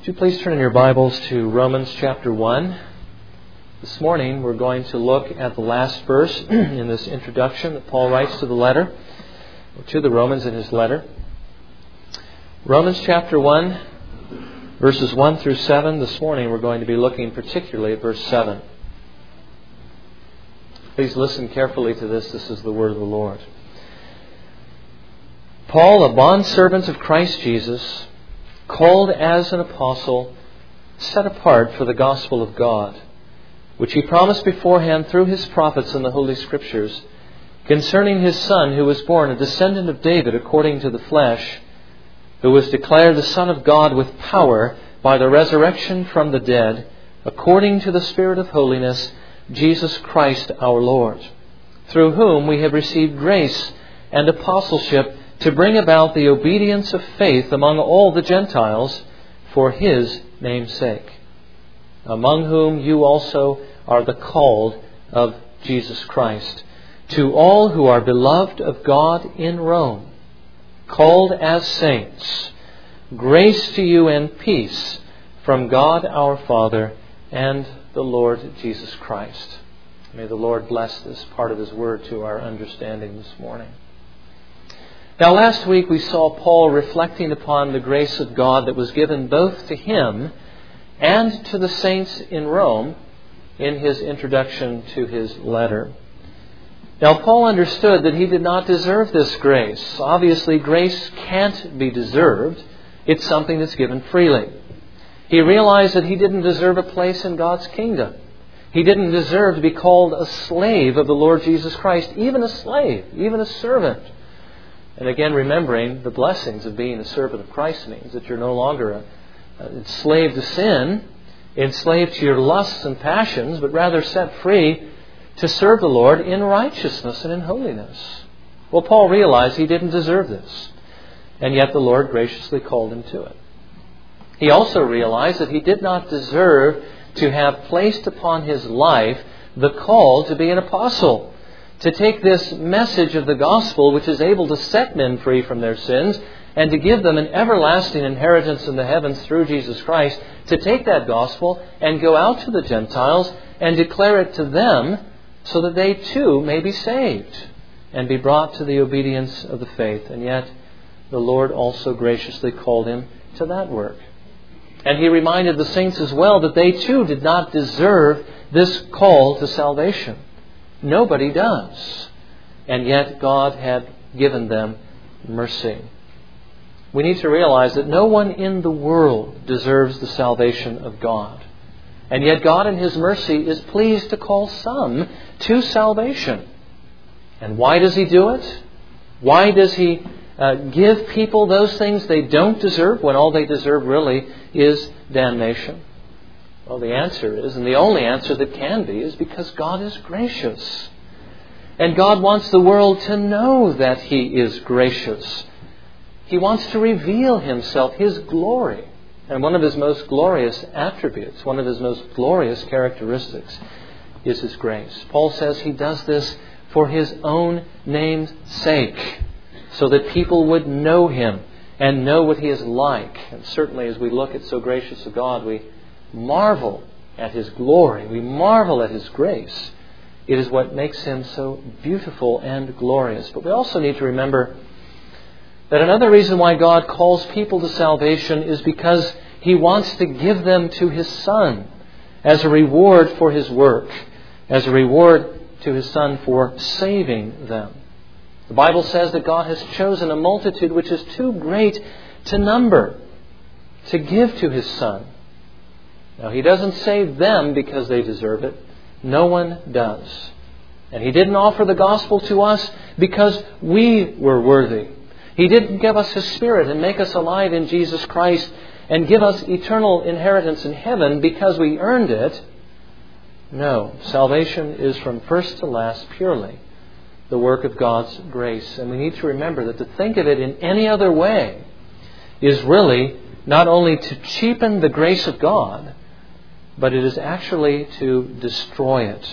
Would you please turn in your Bibles to Romans chapter 1. This morning we're going to look at the last verse in this introduction that Paul writes to the letter, or to the Romans in his letter. Romans chapter 1, verses 1 through 7. This morning we're going to be looking particularly at verse 7. Please listen carefully to this. This is the word of the Lord. Paul, a bondservant of Christ Jesus, called as an apostle, set apart for the gospel of God, which he promised beforehand through his prophets in the Holy Scriptures, concerning his Son, who was born a descendant of David according to the flesh, who was declared the Son of God with power by the resurrection from the dead, according to the Spirit of holiness, Jesus Christ our Lord, through whom we have received grace and apostleship to bring about the obedience of faith among all the Gentiles for His name's sake, among whom you also are the called of Jesus Christ. To all who are beloved of God in Rome, called as saints, grace to you and peace from God our Father and the Lord Jesus Christ. May the Lord bless this part of His Word to our understanding this morning. Now, last week we saw Paul reflecting upon the grace of God that was given both to him and to the saints in Rome in his introduction to his letter. Now, Paul understood that he did not deserve this grace. Obviously, grace can't be deserved. It's something that's given freely. He realized that he didn't deserve a place in God's kingdom. He didn't deserve to be called a slave of the Lord Jesus Christ, even a slave, even a servant. And again, remembering the blessings of being a servant of Christ means that you're no longer enslaved to sin, enslaved to your lusts and passions, but rather set free to serve the Lord in righteousness and in holiness. Well, Paul realized he didn't deserve this, and yet the Lord graciously called him to it. He also realized that he did not deserve to have placed upon his life the call to be an apostle, to take this message of the gospel, which is able to set men free from their sins and to give them an everlasting inheritance in the heavens through Jesus Christ, to take that gospel and go out to the Gentiles and declare it to them so that they too may be saved and be brought to the obedience of the faith. And yet the Lord also graciously called him to that work. And he reminded the saints as well that they too did not deserve this call to salvation. Nobody does. And yet God had given them mercy. We need to realize that no one in the world deserves the salvation of God. And yet God in His mercy is pleased to call some to salvation. And why does He do it? Why does He give people those things they don't deserve when all they deserve really is damnation? Well, the answer is, and the only answer that can be, is because God is gracious. And God wants the world to know that He is gracious. He wants to reveal Himself, His glory. And one of His most glorious attributes, one of His most glorious characteristics is His grace. Paul says He does this for His own name's sake, so that people would know Him and know what He is like. And certainly as we look at so gracious a God, we marvel at His glory. We marvel at His grace. It is what makes Him so beautiful and glorious. But we also need to remember that another reason why God calls people to salvation is because He wants to give them to His Son as a reward for His work, as a reward to His Son for saving them. The Bible says that God has chosen a multitude which is too great to number to give to His Son. Now, He doesn't save them because they deserve it. No one does. And He didn't offer the gospel to us because we were worthy. He didn't give us His Spirit and make us alive in Jesus Christ and give us eternal inheritance in heaven because we earned it. No, salvation is from first to last purely the work of God's grace. And we need to remember that to think of it in any other way is really not only to cheapen the grace of God, but it is actually to destroy it.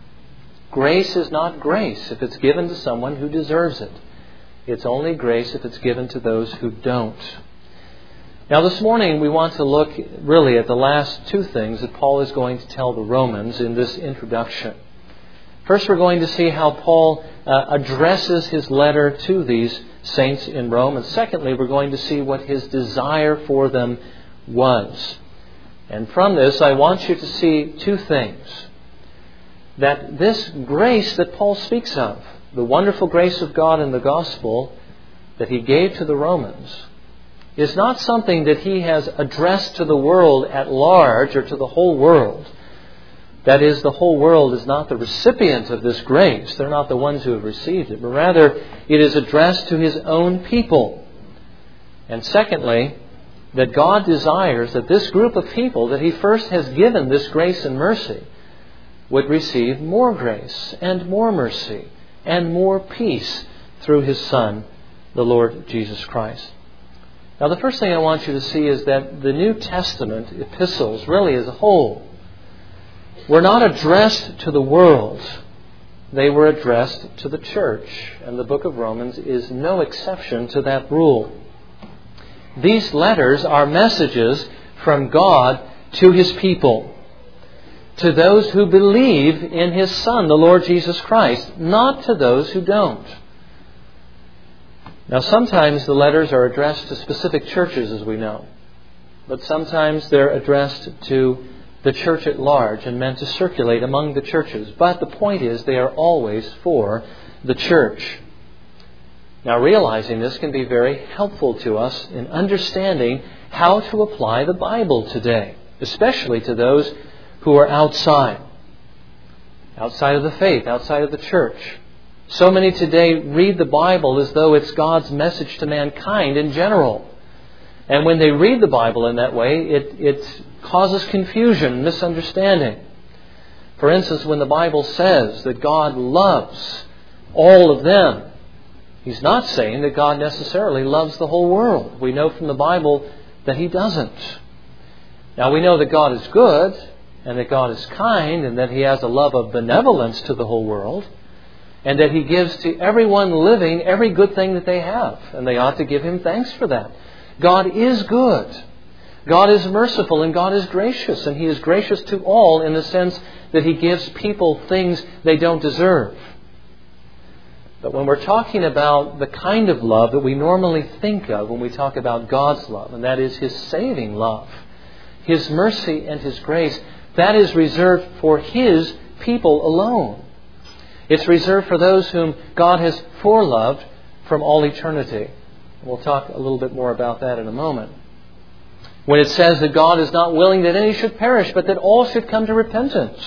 Grace is not grace if it's given to someone who deserves it. It's only grace if it's given to those who don't. Now this morning we want to look really at the last two things that Paul is going to tell the Romans in this introduction. First, we're going to see how Paul addresses his letter to these saints in Rome. And secondly, we're going to see what his desire for them was. And from this, I want you to see two things. That this grace that Paul speaks of, the wonderful grace of God in the gospel that he gave to the Romans, is not something that he has addressed to the world at large or to the whole world. That is, the whole world is not the recipient of this grace. They're not the ones who have received it. But rather, it is addressed to his own people. And secondly, that God desires that this group of people that he first has given this grace and mercy would receive more grace and more mercy and more peace through his Son, the Lord Jesus Christ. Now, the first thing I want you to see is that the New Testament epistles, really as a whole, were not addressed to the world. They were addressed to the church. And the book of Romans is no exception to that rule. These letters are messages from God to his people, to those who believe in his Son, the Lord Jesus Christ, not to those who don't. Now, sometimes the letters are addressed to specific churches, as we know. But sometimes they're addressed to the church at large and meant to circulate among the churches. But the point is, they are always for the church. Now, realizing this can be very helpful to us in understanding how to apply the Bible today, especially to those who are outside of the faith, outside of the church. So many today read the Bible as though it's God's message to mankind in general. And when they read the Bible in that way, it causes confusion, misunderstanding. For instance, when the Bible says that God loves all of them, he's not saying that God necessarily loves the whole world. We know from the Bible that he doesn't. Now, we know that God is good and that God is kind and that he has a love of benevolence to the whole world, and that he gives to everyone living every good thing that they have. And they ought to give him thanks for that. God is good. God is merciful and God is gracious. And he is gracious to all in the sense that he gives people things they don't deserve. But when we're talking about the kind of love that we normally think of when we talk about God's love, and that is his saving love, his mercy and his grace, that is reserved for his people alone. It's reserved for those whom God has foreloved from all eternity. We'll talk a little bit more about that in a moment. When it says that God is not willing that any should perish, but that all should come to repentance,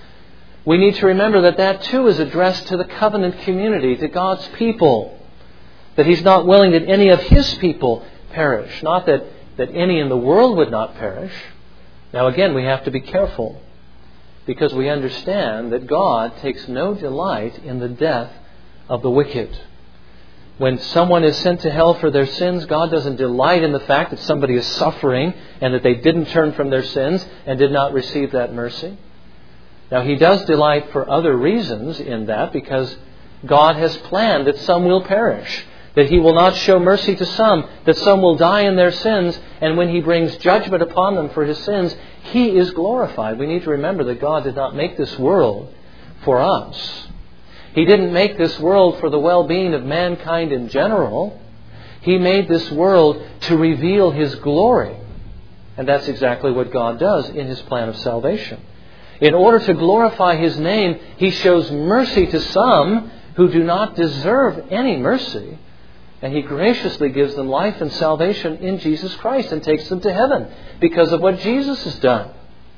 we need to remember that that too is addressed to the covenant community, to God's people. That he's not willing that any of his people perish. Not that any in the world would not perish. Now again, we have to be careful, because we understand that God takes no delight in the death of the wicked. When someone is sent to hell for their sins, God doesn't delight in the fact that somebody is suffering and that they didn't turn from their sins and did not receive that mercy. Now, he does delight for other reasons in that, because God has planned that some will perish, that he will not show mercy to some, that some will die in their sins, and when he brings judgment upon them for his sins, he is glorified. We need to remember that God did not make this world for us. He didn't make this world for the well-being of mankind in general. He made this world to reveal his glory. And that's exactly what God does in his plan of salvation. In order to glorify his name, he shows mercy to some who do not deserve any mercy. And he graciously gives them life and salvation in Jesus Christ and takes them to heaven because of what Jesus has done.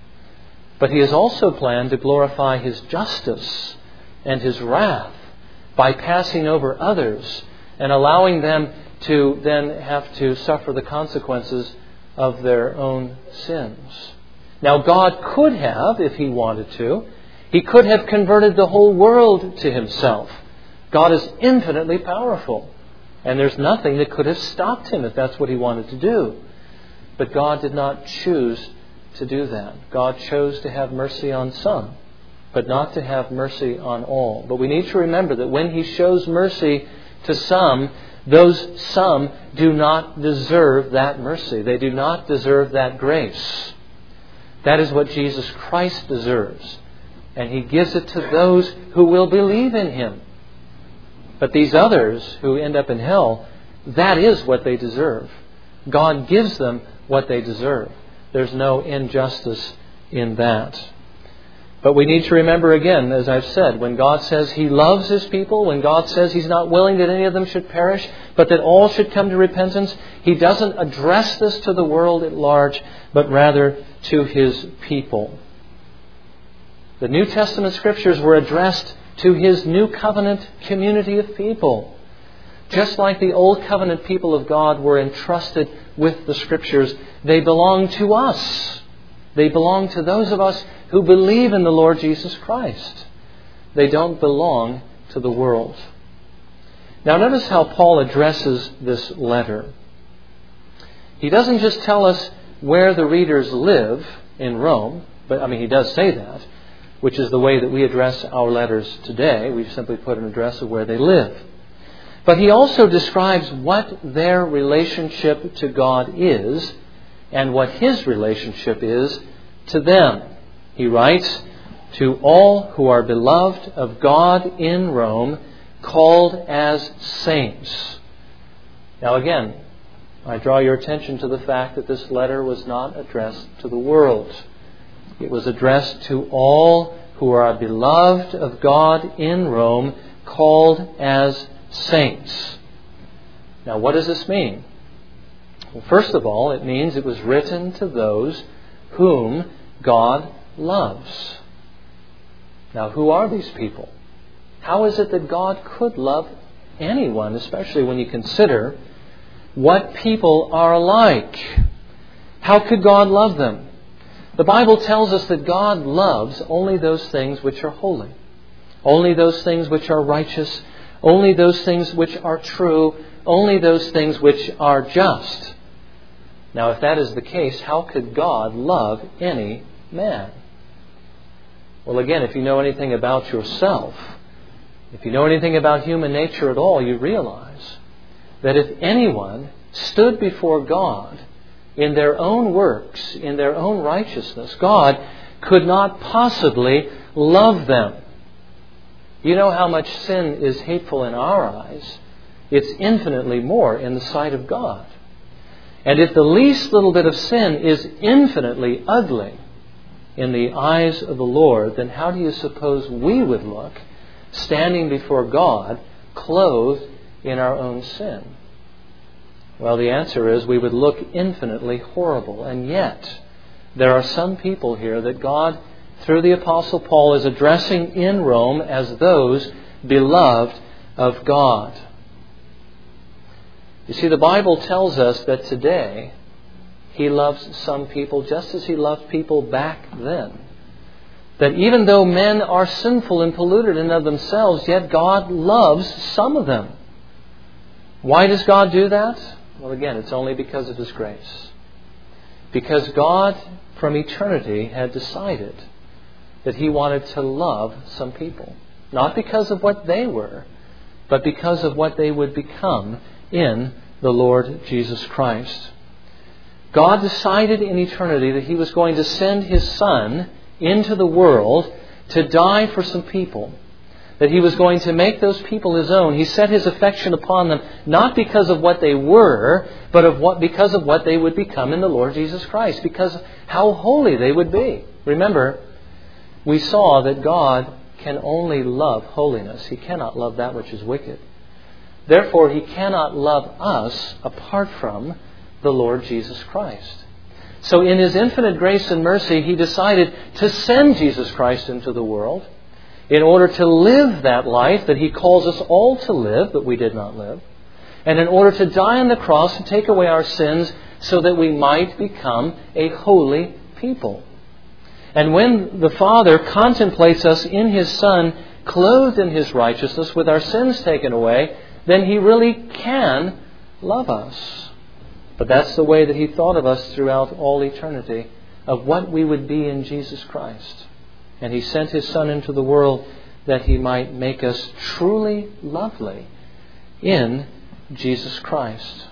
But he has also planned to glorify his justice and his wrath by passing over others and allowing them to then have to suffer the consequences of their own sins. Now, God could have, if he wanted to, he could have converted the whole world to himself. God is infinitely powerful. And there's nothing that could have stopped him if that's what he wanted to do. But God did not choose to do that. God chose to have mercy on some, but not to have mercy on all. But we need to remember that when he shows mercy To some, those some do not deserve that mercy. They do not deserve that grace. That is what Jesus Christ deserves. And He gives it to those who will believe in Him. But these others who end up in hell, that is what they deserve. God gives them what they deserve. There's no injustice in that. But we need to remember again, as I've said, when God says He loves His people, when God says He's not willing that any of them should perish, but that all should come to repentance, He doesn't address this to the world at large, but rather to His people. The New Testament Scriptures were addressed to His New Covenant community of people. Just like the Old Covenant people of God were entrusted with the Scriptures, they belong to us. They belong to those of us who believe in the Lord Jesus Christ. They don't belong to the world. Now notice how Paul addresses this letter. He doesn't just tell us where the readers live in Rome, but he does say that, which is the way that we address our letters today. We simply put an address of where they live. But he also describes what their relationship to God is and what His relationship is to them. He writes, "To all who are beloved of God in Rome, called as saints." Now again, I draw your attention to the fact that this letter was not addressed to the world. It was addressed to all who are beloved of God in Rome, called as saints. Now what does this mean? Well, first of all, it means it was written to those whom God loves. Now, who are these people? How is it that God could love anyone, especially when you consider what people are like? How could God love them? The Bible tells us that God loves only those things which are holy, only those things which are righteous, only those things which are true, only those things which are just. Now, if that is the case, how could God love any man? Well, again, if you know anything about yourself, if you know anything about human nature at all, you realize that if anyone stood before God in their own works, in their own righteousness, God could not possibly love them. You know how much sin is hateful in our eyes. It's infinitely more in the sight of God. And if the least little bit of sin is infinitely ugly in the eyes of the Lord, then how do you suppose we would look standing before God clothed in our own sin? Well, the answer is we would look infinitely horrible. And yet, there are some people here that God, through the Apostle Paul, is addressing in Rome as those beloved of God. You see, the Bible tells us that today He loves some people just as He loved people back then. That even though men are sinful and polluted in of themselves, yet God loves some of them. Why does God do that? Well, again, it's only because of His grace. Because God, from eternity, had decided that He wanted to love some people. Not because of what they were, but because of what they would become in the Lord Jesus Christ. God decided in eternity that He was going to send His Son into the world to die for some people. That He was going to make those people His own. He set His affection upon them not because of what they were, but because of what they would become in the Lord Jesus Christ. Because of how holy they would be. Remember, we saw that God can only love holiness. He cannot love that which is wicked. Therefore, He cannot love us apart from the Lord Jesus Christ. So in His infinite grace and mercy, He decided to send Jesus Christ into the world in order to live that life that He calls us all to live, but we did not live, and in order to die on the cross and take away our sins so that we might become a holy people. And when the Father contemplates us in His Son, clothed in His righteousness, with our sins taken away, then He really can love us. But that's the way that He thought of us throughout all eternity, of what we would be in Jesus Christ. And He sent His Son into the world that He might make us truly lovely in Jesus Christ.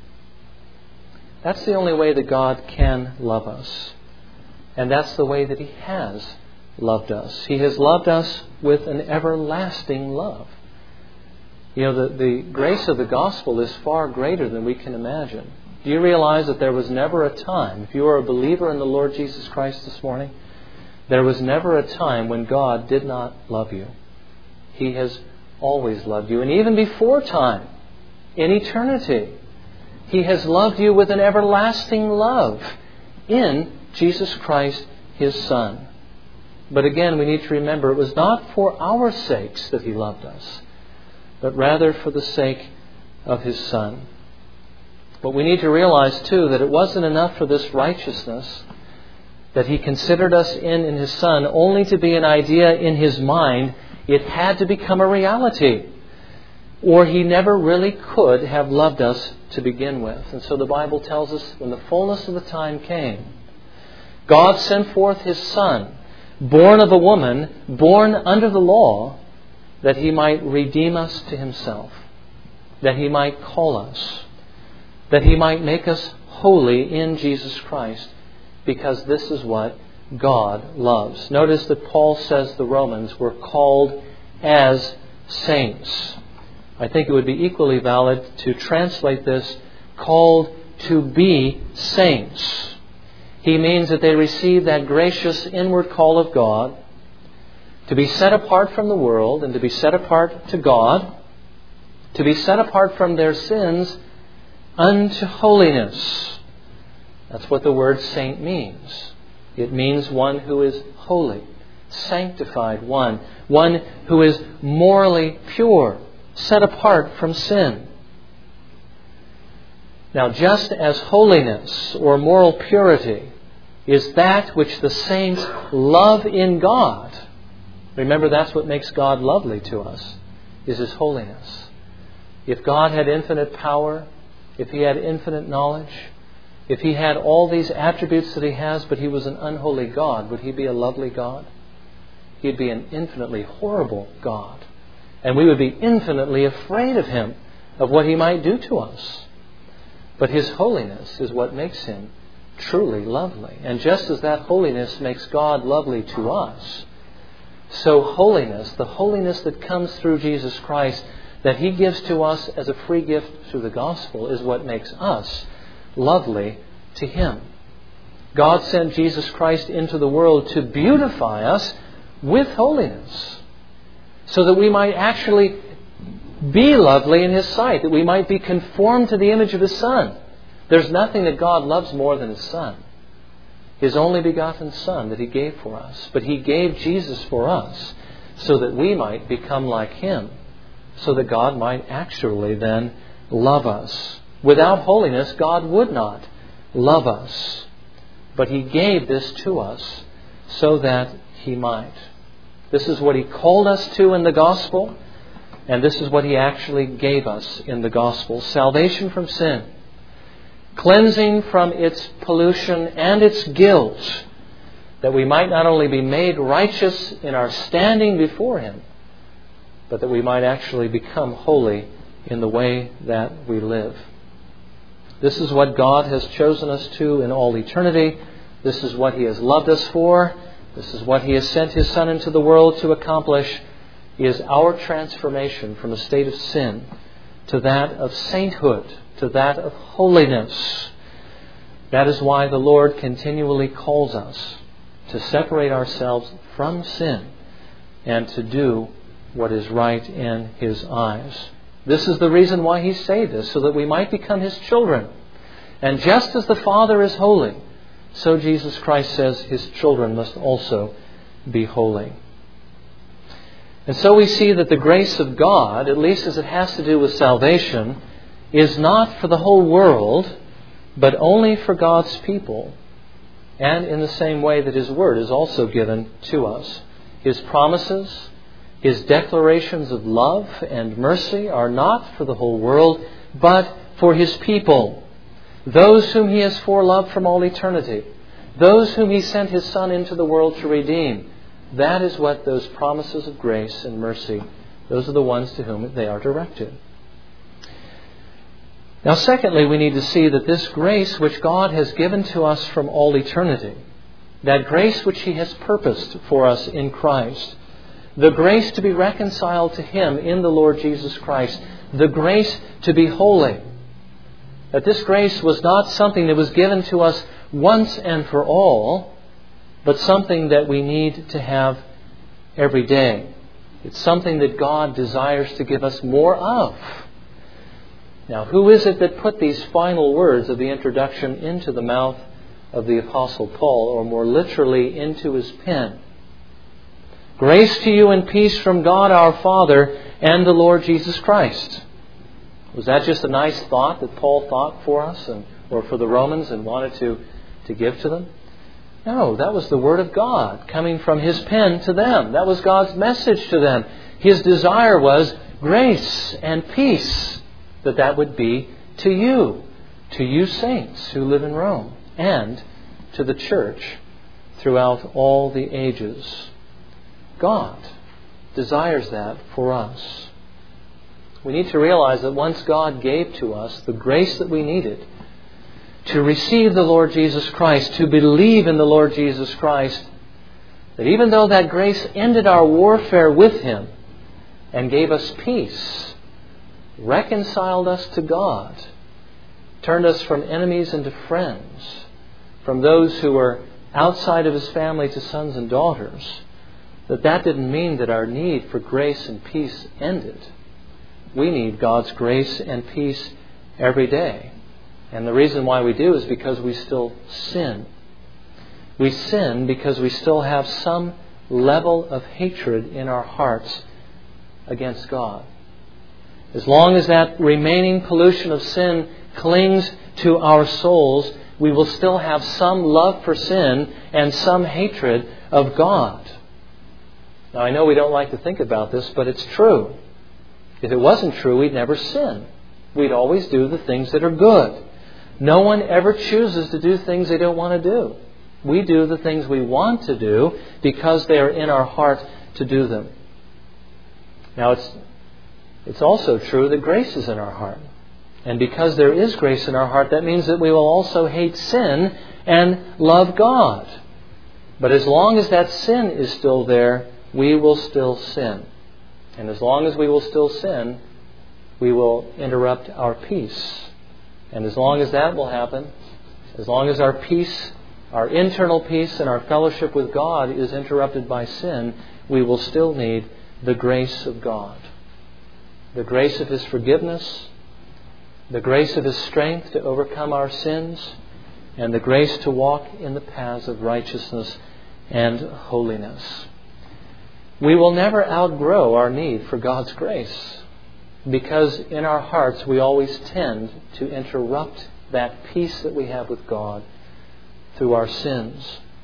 That's the only way that God can love us. And that's the way that He has loved us. He has loved us with an everlasting love. You know, the grace of the gospel is far greater than we can imagine. Do you realize that there was never a time, if you are a believer in the Lord Jesus Christ this morning, there was never a time when God did not love you. He has always loved you. And even before time, in eternity, He has loved you with an everlasting love in Jesus Christ, His Son. But again, we need to remember it was not for our sakes that He loved us, but rather for the sake of His Son. But we need to realize too that it wasn't enough for this righteousness that He considered us in His Son only to be an idea in His mind. It had to become a reality, or He never really could have loved us to begin with. And so the Bible tells us when the fullness of the time came, God sent forth His Son, born of a woman, born under the law, that He might redeem us to Himself, that He might call us, that He might make us holy in Jesus Christ, because this is what God loves. Notice that Paul says the Romans were called as saints. I think it would be equally valid to translate this, called to be saints. He means that they receive that gracious inward call of God to be set apart from the world and to be set apart to God, to be set apart from their sins unto holiness. That's what the word saint means. It means one who is holy, sanctified one who is morally pure, set apart from sin. Now, just as holiness or moral purity is that which the saints love in God, remember that's what makes God lovely to us, is His holiness. If God had infinite power, if He had infinite knowledge, if He had all these attributes that He has, but He was an unholy God, would He be a lovely God? He'd be an infinitely horrible God. And we would be infinitely afraid of Him, of what He might do to us. But His holiness is what makes Him truly lovely. And just as that holiness makes God lovely to us, so holiness, the holiness that comes through Jesus Christ, that He gives to us as a free gift through the gospel, is what makes us lovely to Him. God sent Jesus Christ into the world to beautify us with holiness, so that we might actually be lovely in His sight, that we might be conformed to the image of His Son. There's nothing that God loves more than His Son, His only begotten Son that He gave for us. But He gave Jesus for us so that we might become like Him, so that God might actually then love us. Without holiness, God would not love us. But He gave this to us so that He might. This is what He called us to in the gospel, and this is what He actually gave us in the gospel. Salvation from sin, cleansing from its pollution and its guilt, that we might not only be made righteous in our standing before Him, but that we might actually become holy in the way that we live. This is what God has chosen us to in all eternity. This is what He has loved us for. This is what He has sent His Son into the world to accomplish, is our transformation from a state of sin to that of sainthood, to that of holiness. That is why the Lord continually calls us to separate ourselves from sin and to do what is right in His eyes. This is the reason why He saved us, so that we might become His children. And just as the Father is holy, so Jesus Christ says His children must also be holy. And so we see that the grace of God, at least as it has to do with salvation, is not for the whole world, but only for God's people, and in the same way that His Word is also given to us. His promises, His declarations of love and mercy are not for the whole world, but for His people, those whom He has foreloved from all eternity, those whom He sent His Son into the world to redeem. That is what those promises of grace and mercy, those are the ones to whom they are directed. Now, secondly, we need to see that this grace which God has given to us from all eternity, that grace which He has purposed for us in Christ, the grace to be reconciled to Him in the Lord Jesus Christ, the grace to be holy, that this grace was not something that was given to us once and for all, but something that we need to have every day. It's something that God desires to give us more of. Now, who is it that put these final words of the introduction into the mouth of the Apostle Paul, or more literally into his pen? Grace to you and peace from God our Father and the Lord Jesus Christ. Was that just a nice thought that Paul thought for us or for the Romans and wanted to give to them? No, that was the Word of God coming from His pen to them. That was God's message to them. His desire was grace and peace, that would be to you saints who live in Rome, and to the church throughout all the ages. God desires that for us. We need to realize that once God gave to us the grace that we needed to receive the Lord Jesus Christ, to believe in the Lord Jesus Christ, that even though that grace ended our warfare with Him and gave us peace, reconciled us to God, turned us from enemies into friends, from those who were outside of His family to sons and daughters, that didn't mean that our need for grace and peace ended. We need God's grace and peace every day. And the reason why we do is because we still sin. We sin because we still have some level of hatred in our hearts against God. As long as that remaining pollution of sin clings to our souls, we will still have some love for sin and some hatred of God. Now, I know we don't like to think about this, but it's true. If it wasn't true, we'd never sin. We'd always do the things that are good. No one ever chooses to do things they don't want to do. We do the things we want to do because they are in our heart to do them. Now, it's also true that grace is in our heart. And because there is grace in our heart, that means that we will also hate sin and love God. But as long as that sin is still there, we will still sin. And as long as we will still sin, we will interrupt our peace. And as long as that will happen, as long as our peace, our internal peace and our fellowship with God is interrupted by sin, we will still need the grace of God. The grace of His forgiveness, the grace of His strength to overcome our sins, and the grace to walk in the paths of righteousness and holiness. We will never outgrow our need for God's grace, because in our hearts we always tend to interrupt that peace that we have with God through our sins.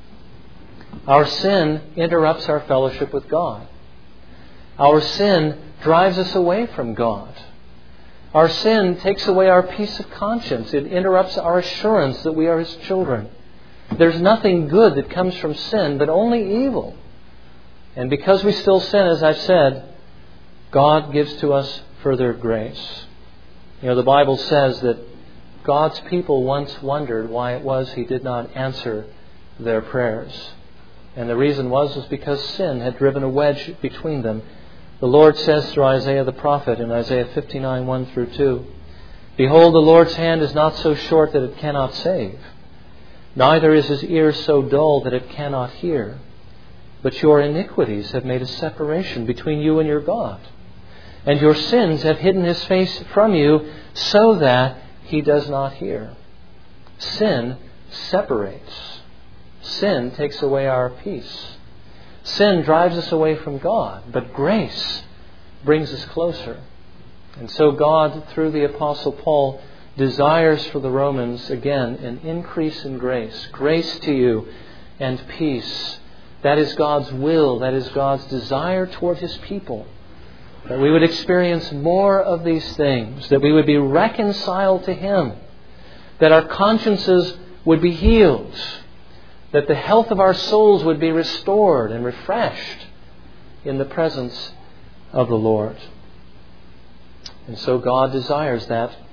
Our sin interrupts our fellowship with God. Our sin drives us away from God. Our sin takes away our peace of conscience. It interrupts our assurance that we are His children. There's nothing good that comes from sin, but only evil. And because we still sin, as I've said, God gives to us further grace. You know, the Bible says that God's people once wondered why it was He did not answer their prayers. And the reason was because sin had driven a wedge between them. The Lord says through Isaiah the prophet in Isaiah 59, 1 through 2, "Behold, the Lord's hand is not so short that it cannot save, neither is His ear so dull that it cannot hear. But your iniquities have made a separation between you and your God, and your sins have hidden His face from you so that He does not hear." Sin separates. Sin takes away our peace. Sin drives us away from God, but grace brings us closer. And so God, through the Apostle Paul, desires for the Romans, again, an increase in grace. Grace to you and peace. That is God's will. That is God's desire toward His people. That we would experience more of these things. That we would be reconciled to Him. That our consciences would be healed. That the health of our souls would be restored and refreshed in the presence of the Lord. And so God desires that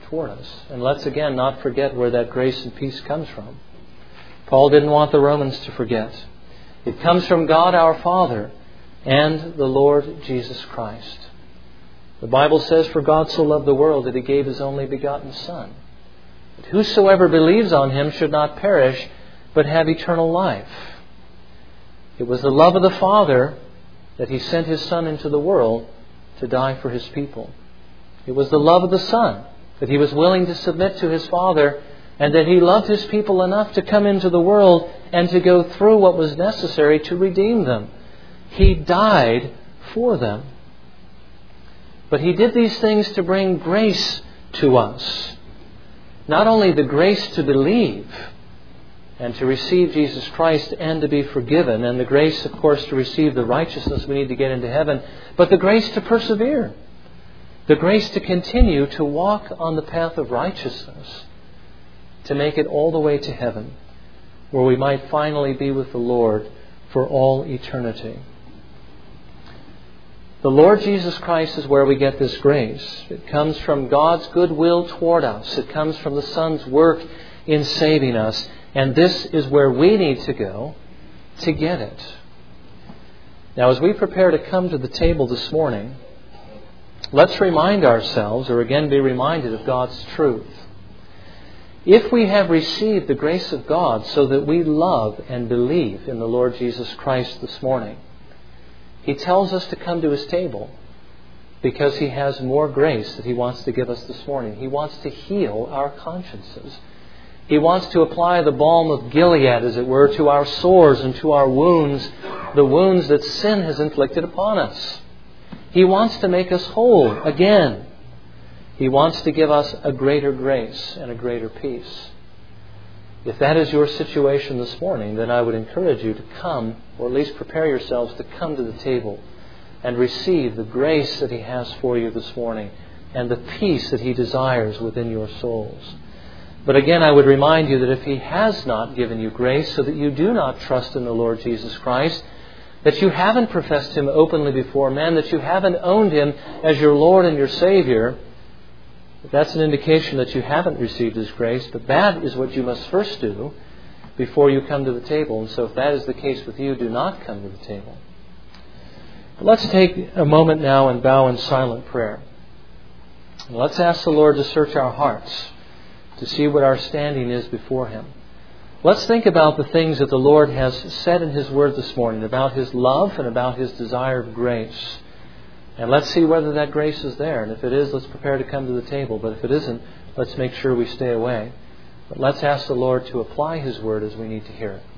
toward us. And let's again not forget where that grace and peace comes from. Paul didn't want the Romans to forget. It comes from God our Father and the Lord Jesus Christ. The Bible says, "For God so loved the world that He gave His only begotten Son, that whosoever believes on Him should not perish, but have eternal life." It was the love of the Father that He sent His Son into the world to die for His people. It was the love of the Son that He was willing to submit to His Father, and that He loved His people enough to come into the world and to go through what was necessary to redeem them. He died for them. But He did these things to bring grace to us. Not only the grace to believe and to receive Jesus Christ and to be forgiven, and the grace, of course, to receive the righteousness we need to get into heaven, but the grace to persevere. The grace to continue to walk on the path of righteousness, to make it all the way to heaven, where we might finally be with the Lord for all eternity. The Lord Jesus Christ is where we get this grace. It comes from God's goodwill toward us. It comes from the Son's work in saving us. And this is where we need to go to get it. Now, as we prepare to come to the table this morning, let's remind ourselves, or again be reminded of God's truth. If we have received the grace of God so that we love and believe in the Lord Jesus Christ this morning, He tells us to come to His table because He has more grace that He wants to give us this morning. He wants to heal our consciences. He wants to apply the balm of Gilead, as it were, to our sores and to our wounds, the wounds that sin has inflicted upon us. He wants to make us whole again. He wants to give us a greater grace and a greater peace. If that is your situation this morning, then I would encourage you to come, or at least prepare yourselves to come to the table and receive the grace that He has for you this morning and the peace that He desires within your souls. But again, I would remind you that if He has not given you grace so that you do not trust in the Lord Jesus Christ, that you haven't professed Him openly before men, that you haven't owned Him as your Lord and your Savior, that's an indication that you haven't received His grace. But that is what you must first do before you come to the table. And so if that is the case with you, do not come to the table. But let's take a moment now and bow in silent prayer. And let's ask the Lord to search our hearts, to see what our standing is before Him. Let's think about the things that the Lord has said in His Word this morning about His love and about His desire of grace. And let's see whether that grace is there. And if it is, let's prepare to come to the table. But if it isn't, let's make sure we stay away. But let's ask the Lord to apply His Word as we need to hear it.